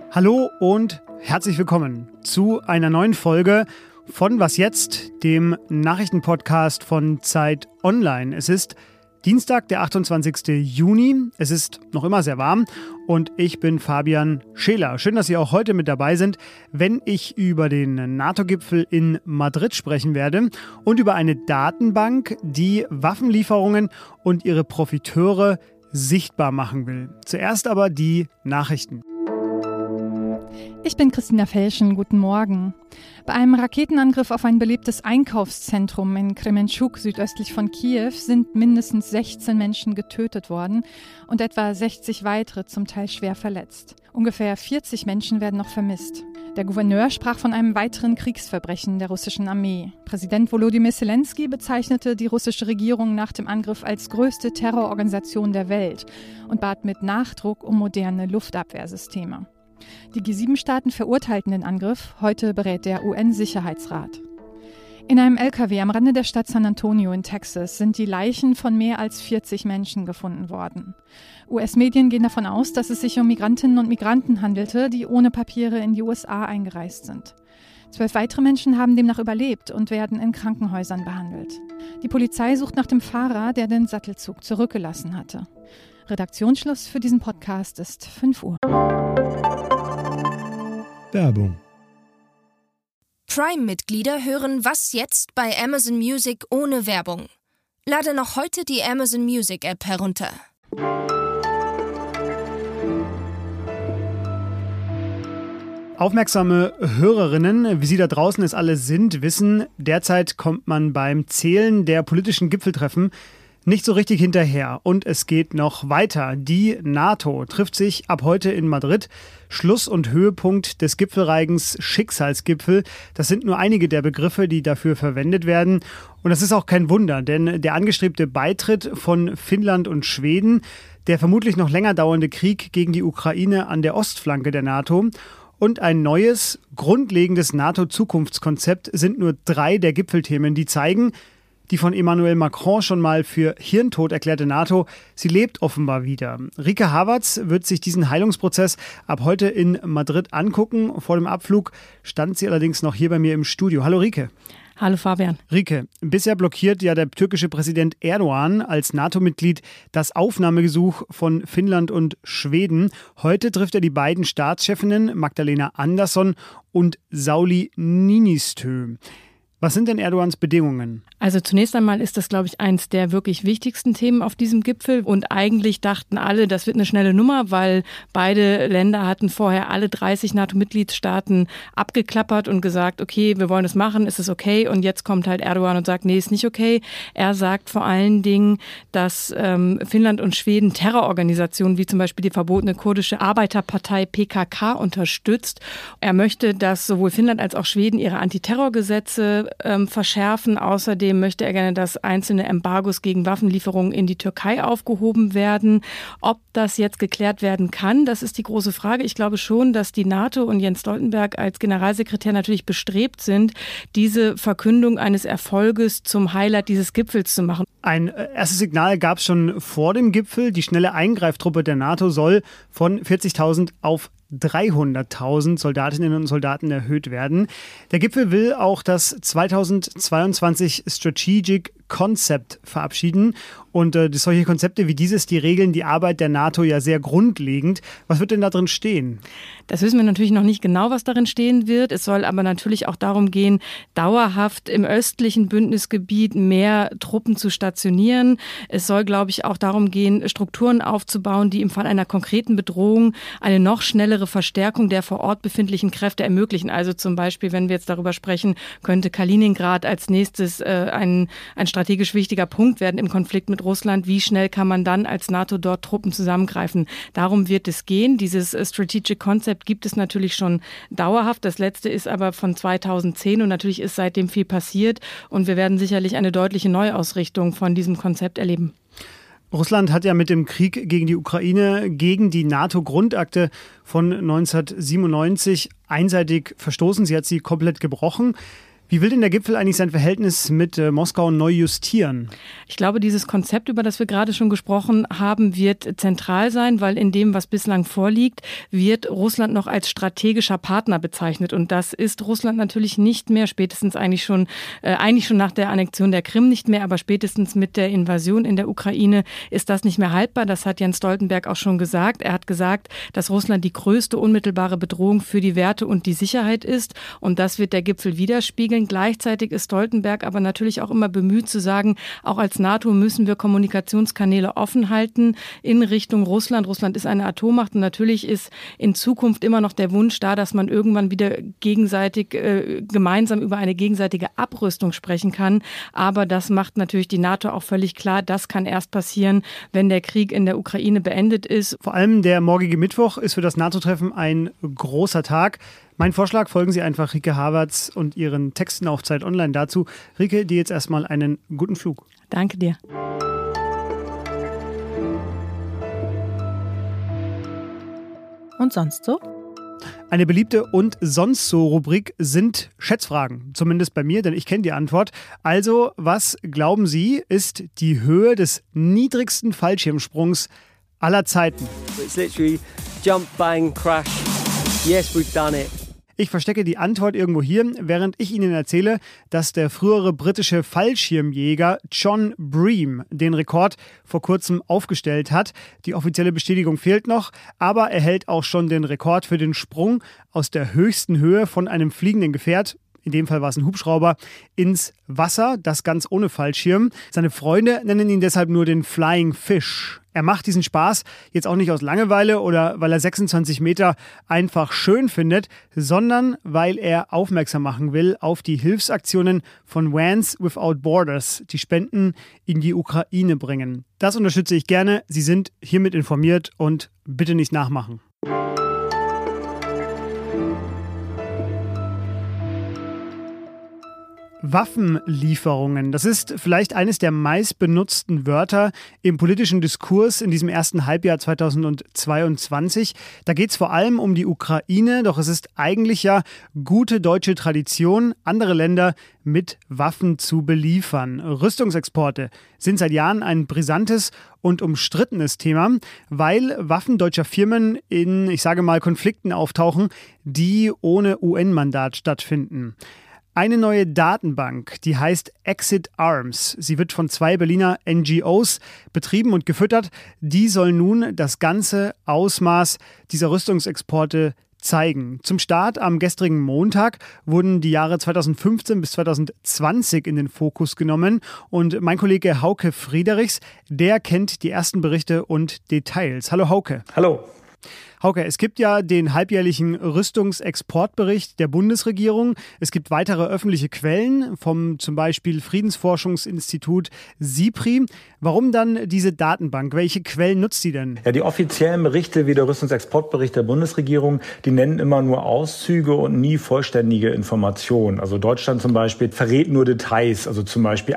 Hallo und herzlich willkommen zu einer neuen Folge von Was jetzt, dem Nachrichtenpodcast von Zeit Online. Es ist Dienstag, der 28. Juni. Es ist noch immer sehr warm und ich bin Fabian Scheler. Schön, dass Sie auch heute mit dabei sind, wenn ich über den NATO-Gipfel in Madrid sprechen werde und über eine Datenbank, die Waffenlieferungen und ihre Profiteure sichtbar machen will. Zuerst aber die Nachrichten. Ich bin Christina Felschen, guten Morgen. Bei einem Raketenangriff auf ein beliebtes Einkaufszentrum in Kremenchuk südöstlich von Kiew sind mindestens 16 Menschen getötet worden und etwa 60 weitere zum Teil schwer verletzt. Ungefähr 40 Menschen werden noch vermisst. Der Gouverneur sprach von einem weiteren Kriegsverbrechen der russischen Armee. Präsident Volodymyr Zelensky bezeichnete die russische Regierung nach dem Angriff als größte Terrororganisation der Welt und bat mit Nachdruck um moderne Luftabwehrsysteme. Die G7-Staaten verurteilten den Angriff. Heute berät der UN-Sicherheitsrat. In einem LKW am Rande der Stadt San Antonio in Texas sind die Leichen von mehr als 40 Menschen gefunden worden. US-Medien gehen davon aus, dass es sich um Migrantinnen und Migranten handelte, die ohne Papiere in die USA eingereist sind. 12 weitere Menschen haben demnach überlebt und werden in Krankenhäusern behandelt. Die Polizei sucht nach dem Fahrer, der den Sattelzug zurückgelassen hatte. Redaktionsschluss für diesen Podcast ist 5 Uhr. Werbung. Prime-Mitglieder hören Was jetzt bei Amazon Music ohne Werbung. Lade noch heute die Amazon Music App herunter. Aufmerksame Hörerinnen, wie Sie da draußen es alle sind, wissen, derzeit kommt man beim Zählen der politischen Gipfeltreffen nicht so richtig hinterher. Und es geht noch weiter. Die NATO trifft sich ab heute in Madrid. Schluss und Höhepunkt des Gipfelreigens Schicksalsgipfel. Das sind nur einige der Begriffe, die dafür verwendet werden. Und das ist auch kein Wunder, denn der angestrebte Beitritt von Finnland und Schweden, der vermutlich noch länger dauernde Krieg gegen die Ukraine an der Ostflanke der NATO und ein neues, grundlegendes NATO-Zukunftskonzept sind nur 3 der Gipfelthemen, die zeigen, die von Emmanuel Macron schon mal für Hirntod erklärte NATO, sie lebt offenbar wieder. Rike Havertz wird sich diesen Heilungsprozess ab heute in Madrid angucken. Vor dem Abflug stand sie allerdings noch hier bei mir im Studio. Hallo Rike. Hallo Fabian. Rike, bisher blockiert ja der türkische Präsident Erdogan als NATO-Mitglied das Aufnahmegesuch von Finnland und Schweden. Heute trifft er die beiden Staatschefinnen Magdalena Andersson und Sauli Niinistö. Was sind denn Erdogans Bedingungen? Also zunächst einmal ist das, glaube ich, eins der wirklich wichtigsten Themen auf diesem Gipfel. Und eigentlich dachten alle, das wird eine schnelle Nummer, weil beide Länder hatten vorher alle 30 NATO-Mitgliedstaaten abgeklappert und gesagt, okay, wir wollen das machen, ist es okay? Und jetzt kommt halt Erdogan und sagt, nee, ist nicht okay. Er sagt vor allen Dingen, dass Finnland und Schweden Terrororganisationen wie zum Beispiel die verbotene kurdische Arbeiterpartei PKK unterstützt. Er möchte, dass sowohl Finnland als auch Schweden ihre Antiterrorgesetze verschärfen. Außerdem möchte er gerne, dass einzelne Embargos gegen Waffenlieferungen in die Türkei aufgehoben werden. Ob das jetzt geklärt werden kann, das ist die große Frage. Ich glaube schon, dass die NATO und Jens Stoltenberg als Generalsekretär natürlich bestrebt sind, diese Verkündung eines Erfolges zum Highlight dieses Gipfels zu machen. Ein erstes Signal gab es schon vor dem Gipfel. Die schnelle Eingreiftruppe der NATO soll von 40.000 auf 300.000 Soldatinnen und Soldaten erhöht werden. Der Gipfel will auch das 2022 Strategic Concept verabschieden. Und solche Konzepte wie dieses, die regeln die Arbeit der NATO ja sehr grundlegend. Was wird denn da drin stehen? Das wissen wir natürlich noch nicht genau, was darin stehen wird. Es soll aber natürlich auch darum gehen, dauerhaft im östlichen Bündnisgebiet mehr Truppen zu stationieren. Es soll, glaube ich, auch darum gehen, Strukturen aufzubauen, die im Fall einer konkreten Bedrohung eine noch schnellere Verstärkung der vor Ort befindlichen Kräfte ermöglichen. Also zum Beispiel, wenn wir jetzt darüber sprechen, könnte Kaliningrad als nächstes ein strategisch wichtiger Punkt werden im Konflikt mit Russland. Wie schnell kann man dann als NATO dort Truppen zusammengreifen? Darum wird es gehen. Dieses Strategic Concept gibt es natürlich schon dauerhaft. Das letzte ist aber von 2010 und natürlich ist seitdem viel passiert und wir werden sicherlich eine deutliche Neuausrichtung von diesem Konzept erleben. Russland hat ja mit dem Krieg gegen die Ukraine gegen die NATO-Grundakte von 1997 einseitig verstoßen. Sie hat sie komplett gebrochen. Wie will denn der Gipfel eigentlich sein Verhältnis mit Moskau neu justieren? Ich glaube, dieses Konzept, über das wir gerade schon gesprochen haben, wird zentral sein, weil in dem, was bislang vorliegt, wird Russland noch als strategischer Partner bezeichnet. Und das ist Russland natürlich nicht mehr, spätestens eigentlich schon nach der Annexion der Krim nicht mehr, aber spätestens mit der Invasion in der Ukraine ist das nicht mehr haltbar. Das hat Jens Stoltenberg auch schon gesagt. Er hat gesagt, dass Russland die größte unmittelbare Bedrohung für die Werte und die Sicherheit ist. Und das wird der Gipfel widerspiegeln. Gleichzeitig ist Stoltenberg aber natürlich auch immer bemüht zu sagen, auch als NATO müssen wir Kommunikationskanäle offen halten in Richtung Russland. Russland ist eine Atommacht und natürlich ist in Zukunft immer noch der Wunsch da, dass man irgendwann wieder gegenseitig gemeinsam über eine gegenseitige Abrüstung sprechen kann. Aber das macht natürlich die NATO auch völlig klar. Das kann erst passieren, wenn der Krieg in der Ukraine beendet ist. Vor allem der morgige Mittwoch ist für das NATO-Treffen ein großer Tag. Mein Vorschlag, folgen Sie einfach Rike Havertz und ihren Texten auf Zeit Online dazu. Rike, dir jetzt erstmal einen guten Flug. Danke dir. Und sonst so? Eine beliebte und sonst so Rubrik sind Schätzfragen. Zumindest bei mir, denn ich kenne die Antwort. Also, was glauben Sie, ist die Höhe des niedrigsten Fallschirmsprungs aller Zeiten? It's literally jump, bang, crash. Yes, we've done it. Ich verstecke die Antwort irgendwo hier, während ich Ihnen erzähle, dass der frühere britische Fallschirmjäger John Bream den Rekord vor kurzem aufgestellt hat. Die offizielle Bestätigung fehlt noch, aber er hält auch schon den Rekord für den Sprung aus der höchsten Höhe von einem fliegenden Gefährt, in dem Fall war es ein Hubschrauber, ins Wasser, das ganz ohne Fallschirm. Seine Freunde nennen ihn deshalb nur den Flying Fish. Er macht diesen Spaß jetzt auch nicht aus Langeweile oder weil er 26 Meter einfach schön findet, sondern weil er aufmerksam machen will auf die Hilfsaktionen von Vans Without Borders, die Spenden in die Ukraine bringen. Das unterstütze ich gerne. Sie sind hiermit informiert und bitte nicht nachmachen. Waffenlieferungen. Das ist vielleicht eines der meistbenutzten Wörter im politischen Diskurs in diesem ersten Halbjahr 2022. Da geht es vor allem um die Ukraine, doch es ist eigentlich ja gute deutsche Tradition, andere Länder mit Waffen zu beliefern. Rüstungsexporte sind seit Jahren ein brisantes und umstrittenes Thema, weil Waffen deutscher Firmen in, ich sage mal, Konflikten auftauchen, die ohne UN-Mandat stattfinden. Eine neue Datenbank, die heißt Exit Arms. Sie wird von 2 Berliner NGOs betrieben und gefüttert. Die soll nun das ganze Ausmaß dieser Rüstungsexporte zeigen. Zum Start am gestrigen Montag wurden die Jahre 2015 bis 2020 in den Fokus genommen. Und mein Kollege Hauke Friedrichs, der kennt die ersten Berichte und Details. Hallo Hauke. Hallo. Hauke, es gibt ja den halbjährlichen Rüstungsexportbericht der Bundesregierung. Es gibt weitere öffentliche Quellen vom zum Beispiel Friedensforschungsinstitut SIPRI. Warum dann diese Datenbank? Welche Quellen nutzt sie denn? Ja, die offiziellen Berichte wie der Rüstungsexportbericht der Bundesregierung, die nennen immer nur Auszüge und nie vollständige Informationen. Also Deutschland zum Beispiel verrät nur Details. Also zum Beispiel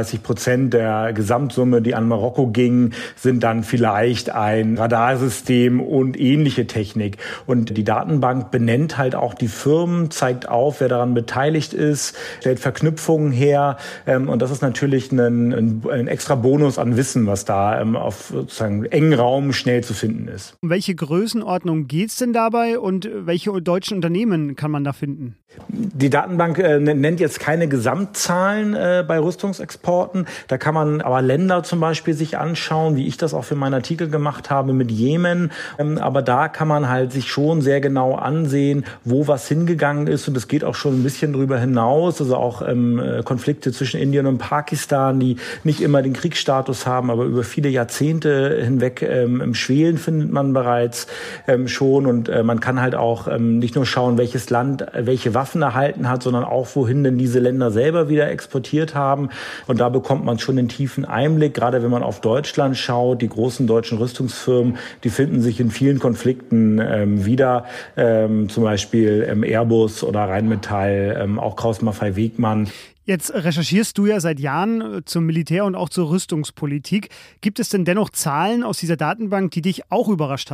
38% der Gesamtsumme, die an Marokko ging, sind dann vielleicht ein Radarsystem und ähnliche Technik. Und die Datenbank benennt halt auch die Firmen, zeigt auf, wer daran beteiligt ist, stellt Verknüpfungen her. Und das ist natürlich ein extra Bonus an Wissen, was da auf sozusagen engen Raum schnell zu finden ist. Um welche Größenordnung geht es denn dabei und welche deutschen Unternehmen kann man da finden? Die Datenbank nennt jetzt keine Gesamtzahlen bei Rüstungsexporten. Da kann man aber Länder zum Beispiel sich anschauen, wie ich das auch für meinen Artikel gemacht habe mit Jemen. Aber da kann man halt sich schon sehr genau ansehen, wo was hingegangen ist. Und es geht auch schon ein bisschen darüber hinaus. Also auch Konflikte zwischen Indien und Pakistan, die nicht immer den Kriegsstatus haben, aber über viele Jahrzehnte hinweg im Schwelen findet man bereits schon. Und man kann halt auch nicht nur schauen, welches Land welche Waffen erhalten hat, sondern auch, wohin denn diese Länder selber wieder exportiert haben. Und da bekommt man schon einen tiefen Einblick, gerade wenn man auf Deutschland schaut. Die großen deutschen Rüstungsfirmen, die finden sich in vielen Konflikten wieder, zum Beispiel Airbus oder Rheinmetall, auch Krauss-Maffei-Wegmann. Jetzt recherchierst du ja seit Jahren zum Militär und auch zur Rüstungspolitik. Gibt es denn dennoch Zahlen aus dieser Datenbank, die dich auch überrascht haben?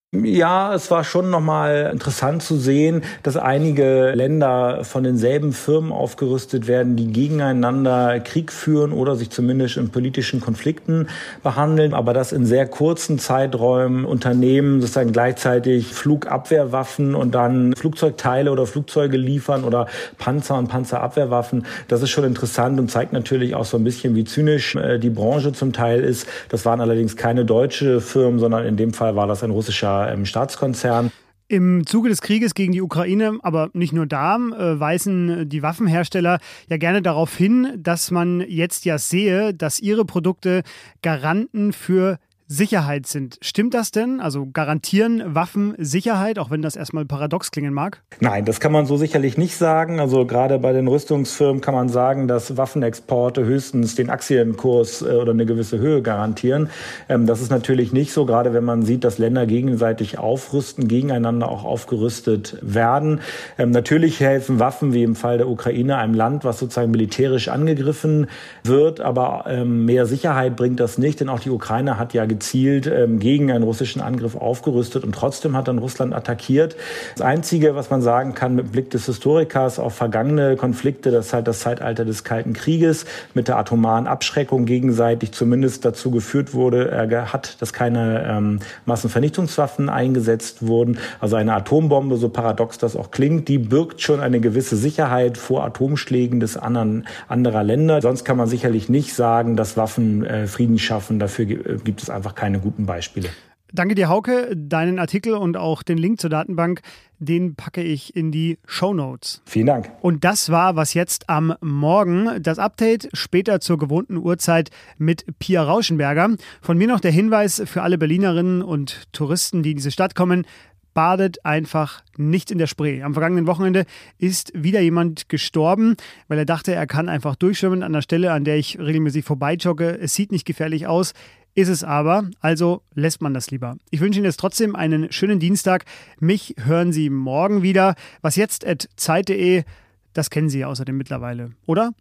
Ja, es war schon nochmal interessant zu sehen, dass einige Länder von denselben Firmen aufgerüstet werden, die gegeneinander Krieg führen oder sich zumindest in politischen Konflikten behandeln, aber dass in sehr kurzen Zeiträumen Unternehmen sozusagen gleichzeitig Flugabwehrwaffen und dann Flugzeugteile oder Flugzeuge liefern oder Panzer und Panzerabwehrwaffen. Das ist schon interessant und zeigt natürlich auch so ein bisschen, wie zynisch die Branche zum Teil ist. Das waren allerdings keine deutsche Firmen, sondern in dem Fall war das ein russischer Staatskonzern. Im Zuge des Krieges gegen die Ukraine, aber nicht nur da, weisen die Waffenhersteller ja gerne darauf hin, dass man jetzt ja sehe, dass ihre Produkte Garanten für Sicherheit sind. Stimmt das denn? Also garantieren Waffen Sicherheit, auch wenn das erstmal paradox klingen mag? Nein, das kann man so sicherlich nicht sagen. Also gerade bei den Rüstungsfirmen kann man sagen, dass Waffenexporte höchstens den Aktienkurs oder eine gewisse Höhe garantieren. Das ist natürlich nicht so, gerade wenn man sieht, dass Länder gegenseitig aufrüsten, gegeneinander auch aufgerüstet werden. Natürlich helfen Waffen, wie im Fall der Ukraine, einem Land, was sozusagen militärisch angegriffen wird, aber mehr Sicherheit bringt das nicht, denn auch die Ukraine hat ja gezielt gegen einen russischen Angriff aufgerüstet und trotzdem hat dann Russland attackiert. Das Einzige, was man sagen kann mit Blick des Historikers auf vergangene Konflikte, das ist halt das Zeitalter des Kalten Krieges mit der atomaren Abschreckung gegenseitig zumindest dazu geführt dass keine Massenvernichtungswaffen eingesetzt wurden. Also eine Atombombe, so paradox das auch klingt, die birgt schon eine gewisse Sicherheit vor Atomschlägen anderer Länder. Sonst kann man sicherlich nicht sagen, dass Waffen Frieden schaffen. Dafür gibt es einfach keine guten Beispiele. Danke dir, Hauke. Deinen Artikel und auch den Link zur Datenbank, den packe ich in die Shownotes. Vielen Dank. Und das war Was jetzt am Morgen. Das Update später zur gewohnten Uhrzeit mit Pia Rauschenberger. Von mir noch der Hinweis für alle Berlinerinnen und Touristen, die in diese Stadt kommen: badet einfach nicht in der Spree. Am vergangenen Wochenende ist wieder jemand gestorben, weil er dachte, er kann einfach durchschwimmen an der Stelle, an der ich regelmäßig vorbeijogge. Es sieht nicht gefährlich aus, ist es aber, also lässt man das lieber. Ich wünsche Ihnen jetzt trotzdem einen schönen Dienstag. Mich hören Sie morgen wieder. wasjetzt@zeit.de, das kennen Sie ja außerdem mittlerweile, oder?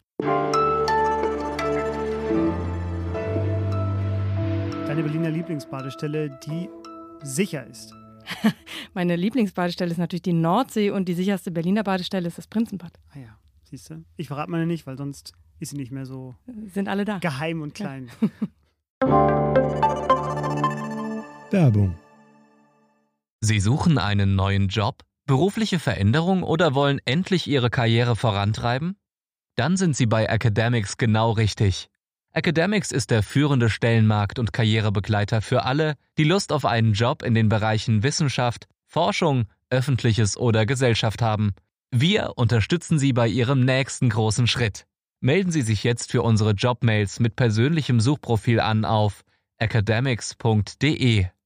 Deine Berliner Lieblingsbadestelle, die sicher ist. Meine Lieblingsbadestelle ist natürlich die Nordsee und die sicherste Berliner Badestelle ist das Prinzenbad. Ah ja, siehst du? Ich verrate meine nicht, weil sonst ist sie nicht mehr so sind alle da. Geheim und klein. Ja. Werbung. Sie suchen einen neuen Job, berufliche Veränderung oder wollen endlich Ihre Karriere vorantreiben? Dann sind Sie bei Academics genau richtig. Academics ist der führende Stellenmarkt- und Karrierebegleiter für alle, die Lust auf einen Job in den Bereichen Wissenschaft, Forschung, Öffentliches oder Gesellschaft haben. Wir unterstützen Sie bei Ihrem nächsten großen Schritt. Melden Sie sich jetzt für unsere Jobmails mit persönlichem Suchprofil an auf academics.de.